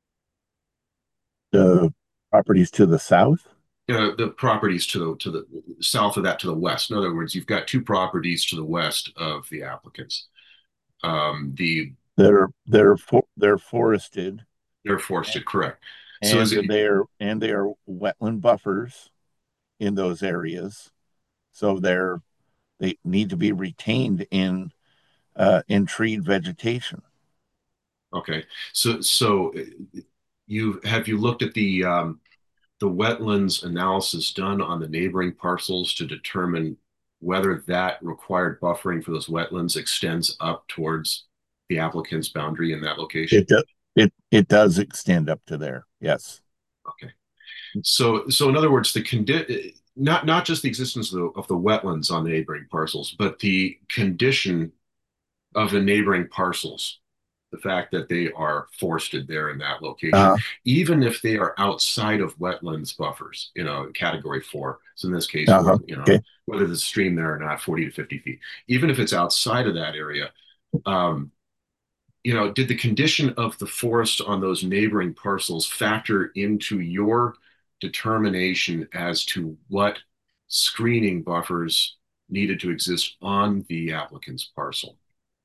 The properties to the south Uh, the properties to the to the south of that to the west. In other words, you've got two properties to the west of the applicants. Um, the that are they're for, they're forested, they're forested, correct. So is and it they're and they are wetland buffers in those areas. So they're they need to be retained in uh, in treed vegetation. okay? So so uh, you have you looked at the um, the wetlands analysis done on the neighboring parcels to determine whether that required buffering for those wetlands extends up towards the applicant's boundary in that location? It does it it does extend up to there. Yes. Okay. So, so in other words, the condi not not just the existence of the, of the wetlands on the neighboring parcels, but the condition of the neighboring parcels, the fact that they are forested there in that location, Uh, even if they are outside of wetlands buffers, you know, category four. So in this case, uh-huh. where, you know, Okay. whether the stream there or not, forty to fifty feet, even if it's outside of that area, um, you know, did the condition of the forest on those neighboring parcels factor into your determination as to what screening buffers needed to exist on the applicant's parcel?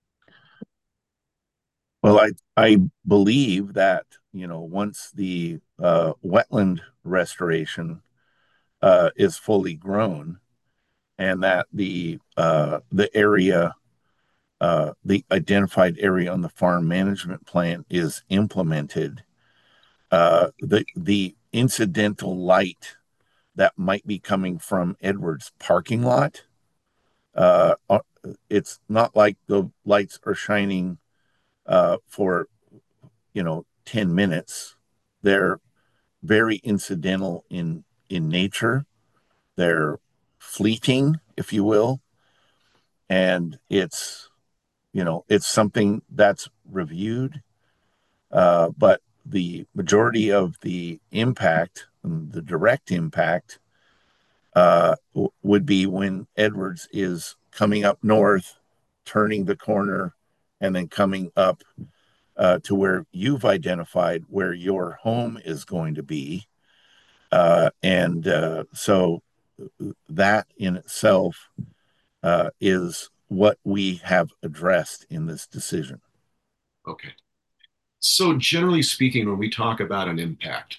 Well, I I believe that, you know, once the uh, wetland restoration uh, is fully grown, and that the uh, the area uh, the identified area on the farm management plan is implemented, uh, the the incidental light that might be coming from Edwards parking lot, uh, uh, it's not like the lights are shining uh, for, you know, ten minutes. They're very incidental in in nature. They're fleeting, if you will, and it's, you know, it's something that's reviewed. Uh, but the majority of the impact, the direct impact, uh, w- would be when Edwards is coming up north, turning the corner, and then coming up uh, to where you've identified where your home is going to be. Uh, and uh, so that in itself uh, is what we have addressed in this decision. Okay. So generally speaking, when we talk about an impact,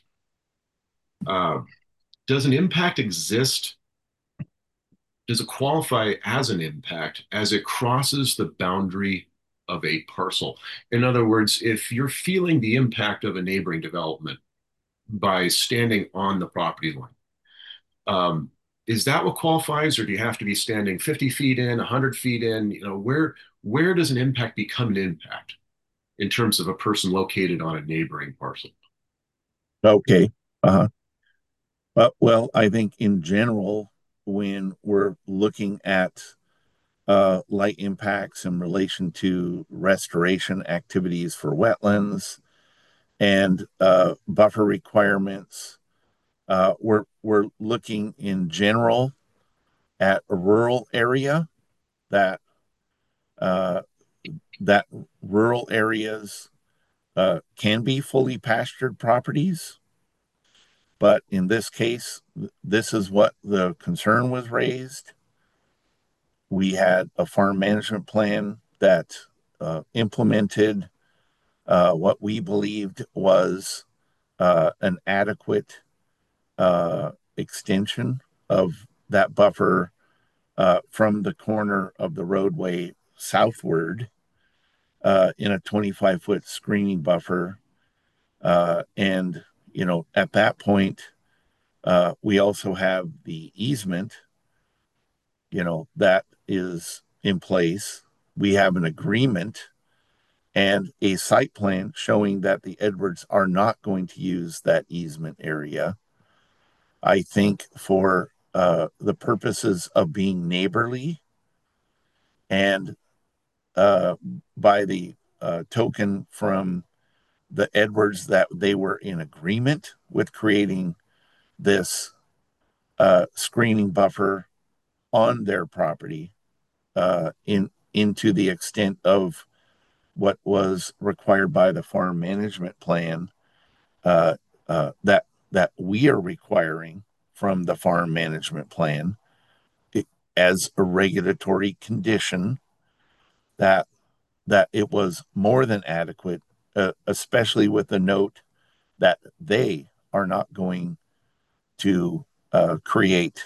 uh, does an impact exist? Does it qualify as an impact as it crosses the boundary of a parcel? In other words, if you're feeling the impact of a neighboring development by standing on the property line, um, is that what qualifies, or do you have to be standing fifty feet in, one hundred feet in? You know, where where does an impact become an impact in terms of a person located on a neighboring parcel? Okay. Uh-huh. Uh, well, I think in general, when we're looking at uh, light impacts in relation to restoration activities for wetlands and uh, buffer requirements, uh, we're we're looking in general at a rural area that uh, that rural areas uh, can be fully pastured properties. But in this case, this is what the concern was raised. We had a farm management plan that uh, implemented uh, what we believed was uh, an adequate uh, extension of that buffer uh, from the corner of the roadway southward uh, in a twenty-five foot screening buffer. Uh, and, you know, at that point, uh, we also have the easement, you know, that is in place. We have an agreement and a site plan showing that the Edwards are not going to use that easement area. I think for uh, the purposes of being neighborly and uh, by the uh, token from the Edwards that they were in agreement with creating this uh, screening buffer on their property uh, in into the extent of what was required by the farm management plan uh, uh, that that we are requiring from the farm management plan it, as a regulatory condition that that it was more than adequate, uh, especially with the note that they are not going to uh, create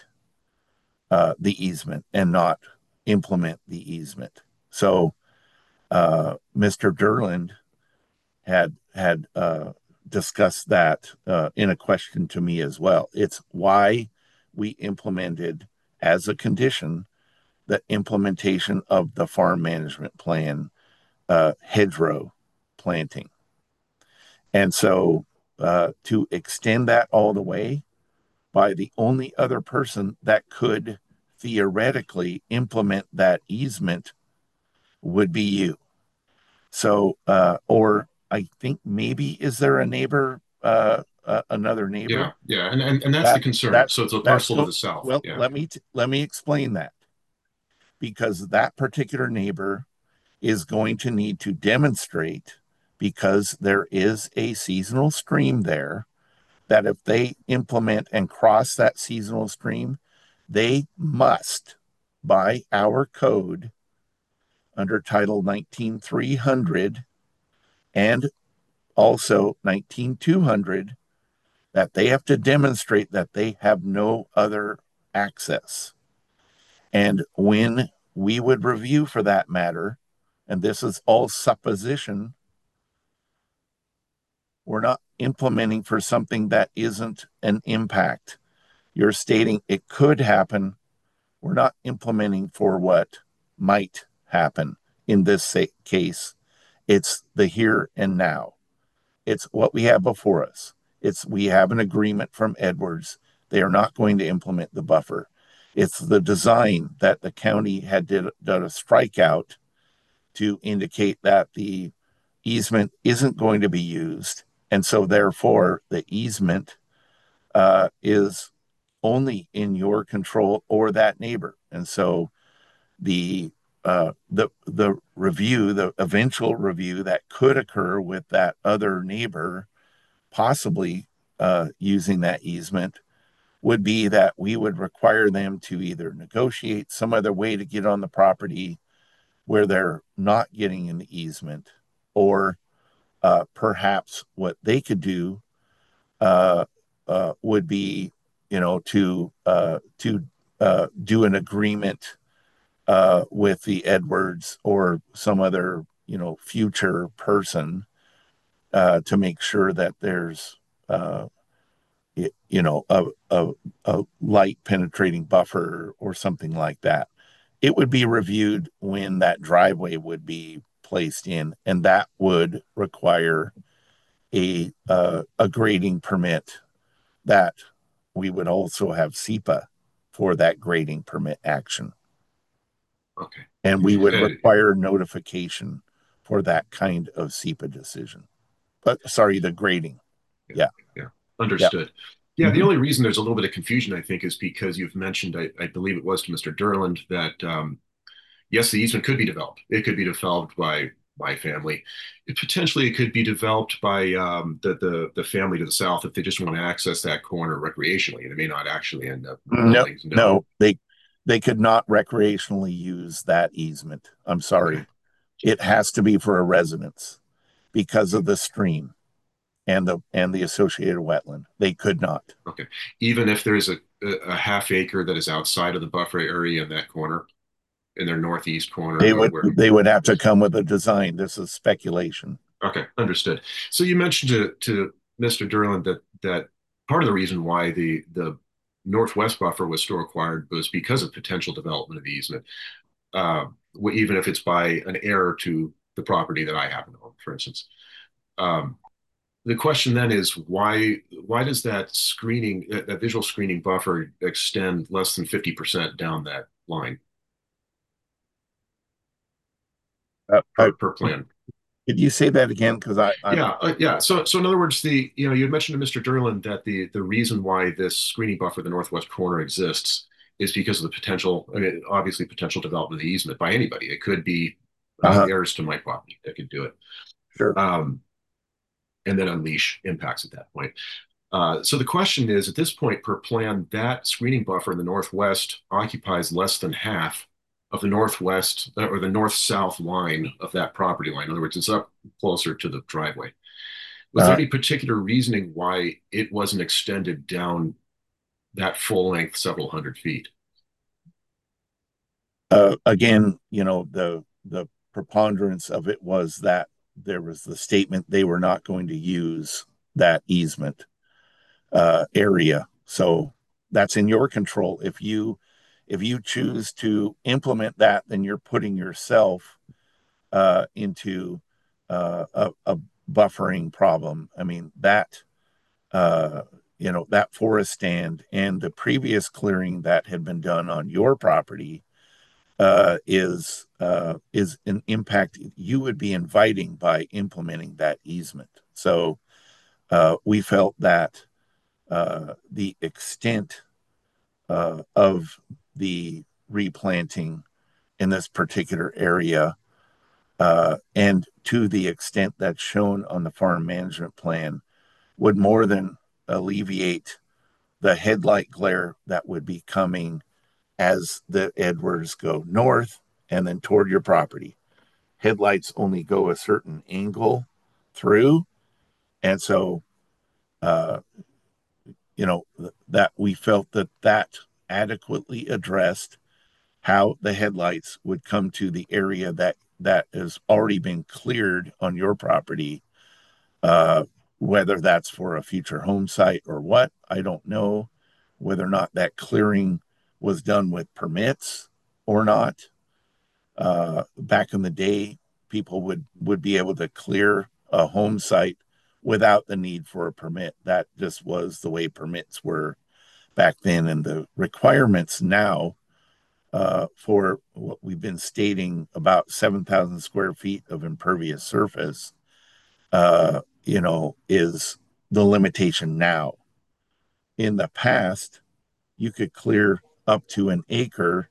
uh, the easement and not implement the easement. So uh, Mister Durland had had uh, discussed that uh, in a question to me as well. It's why we implemented as a condition the implementation of the farm management plan uh, hedgerow planting. And so uh, to extend that all the way by the only other person that could theoretically implement that easement would be you. So, uh, or I think maybe is there a neighbor, uh, uh, another Yeah, neighbor yeah, and and, and that's the that concern. that So it's a that's parcel to go the south. well. Yeah. Let me t- let me explain that because that particular neighbor is going to need to demonstrate because there is a seasonal stream there that if they implement and cross that seasonal stream, they must, by our code under Title nineteen three hundred and also nineteen two hundred, that they have to demonstrate that they have no other access. And when we would review for that matter, and this is all supposition, we're not implementing for something that isn't an impact. You're stating it could happen. We're not implementing for what might happen in this case. It's the here and now. It's what we have before us. It's we have an agreement from Edwards. They are not going to implement the buffer. It's the design that the county had did, done a strikeout to indicate that the easement isn't going to be used. And so therefore the easement uh, is only in your control or that neighbor. And so the uh, the the review, the eventual review that could occur with that other neighbor, possibly uh, using that easement, would be that we would require them to either negotiate some other way to get on the property where they're not getting an easement, or uh, perhaps what they could do uh, uh, would be, you know, to uh, to uh, do an agreement uh, with the Edwards or some other, you know, future person uh, to make sure that there's, uh, you know, a, a, a light penetrating buffer or something like that. It would be reviewed when that driveway would be placed in, and that would require a uh, a grading permit that we would also have SEPA for that grading permit action. Okay. And we would Uh, require notification for that kind of SEPA decision. But sorry, the grading. Yeah. Yeah. Understood. Yeah. Yeah. The Mm-hmm. only reason there's a little bit of confusion, I think, is because you've mentioned, I, I believe it was to Mister Durland, that um, yes, the easement could be developed. It could be developed by my family. It, potentially, it could be developed by um, the, the the family to the south if they just want to access that corner recreationally. They may not actually end up No, building. no, no, they they could not recreationally use that easement. I'm sorry. Okay. It has to be for a residence because of the stream and the and the associated wetland. They could not. Okay. Even if there's a, a half acre that is outside of the buffer area in that corner, in their northeast corner. They would where, they would have to come with a design. This is speculation. Okay, understood. So you mentioned to to Mister Durland that that part of the reason why the the northwest buffer was still required was because of potential development of the easement, uh, even if it's by an heir to the property that I happen to own, for instance. Um, the question then is why why does that screening that, that visual screening buffer extend less than fifty percent down that line Uh, per, uh, per plan? Could you say that again? Because I, I yeah, uh, yeah. So, so in other words, the you know you had mentioned to Mister Durland that the the reason why this screening buffer, the northwest corner, exists is because of the potential. I mean, obviously, potential development of the easement by anybody. It could be uh, uh-huh. heirs to my property that could do it. Sure. Um, and then unleash impacts at that point. Uh, so the question is, at this point per plan, that screening buffer in the northwest occupies less than half of the northwest or the north-south line of that property line. In other words, it's up closer to the driveway. Was Uh, there any particular reasoning why it wasn't extended down that full length, several hundred feet? uh, again, you know, the the preponderance of it was that there was the statement they were not going to use that easement uh, area. So that's in your control. If you if you choose to implement that, then you're putting yourself uh, into uh, a, a buffering problem. I mean that uh, you know that forest stand and the previous clearing that had been done on your property uh, is uh, is an impact you would be inviting by implementing that easement. So uh, we felt that uh, the extent uh, of the replanting in this particular area, uh, and to the extent that's shown on the farm management plan, would more than alleviate the headlight glare that would be coming as the Edwards go north and then toward your property. Headlights only go a certain angle through. And so, uh, you know, that we felt that that adequately addressed how the headlights would come to the area that that has already been cleared on your property uh, whether that's for a future home site or what, I don't know. Whether or not that clearing was done with permits or not. Uh, back in the day, people would would be able to clear a home site without the need for a permit. That just was the way permits were back then, and the requirements now uh, for what we've been stating about seven thousand square feet of impervious surface, uh, you know, is the limitation now. In the past, you could clear up to an acre.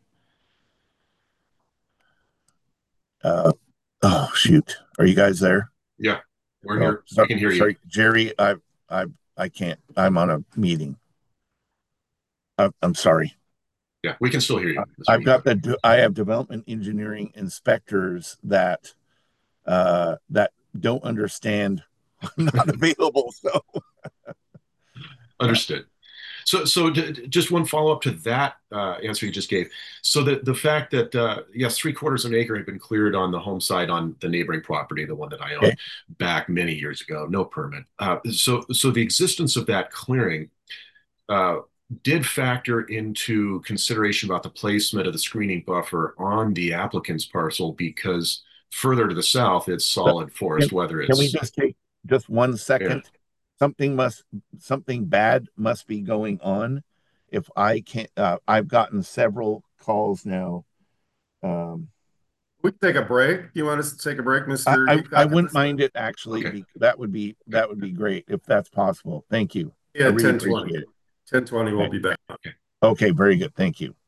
Uh, oh shoot, are you guys there? Yeah, we're Oh, here. so, I can hear sorry, you. Jerry. I, I, I can't. I'm on a meeting. I, I'm sorry. Yeah, we can still hear you. I've got the. I have development engineering inspectors that, uh, that don't understand. I'm not available. So Understood. So, so d- just one follow up to that uh, answer you just gave. So the the fact that uh, yes, three quarters of an acre had been cleared on the home site on the neighboring property, the one that I own, okay. back many years ago, no permit. Uh, so, so the existence of that clearing uh, did factor into consideration about the placement of the screening buffer on the applicant's parcel, because further to the south, it's solid forest, Can, whether can we it's just take just one second? yeah. Something must, something bad must be going on. If I can't, uh, I've gotten several calls now. Um, We can take a break. You want us to take a break, I, mister I, I Heacock, at wouldn't this time? mind it actually. Okay. Be, that would be Okay. that would be great if that's possible. Thank you. I Yeah, really ten twenty. appreciate it. ten twenty, we'll Okay. be back. Okay. Okay, very good. Thank you.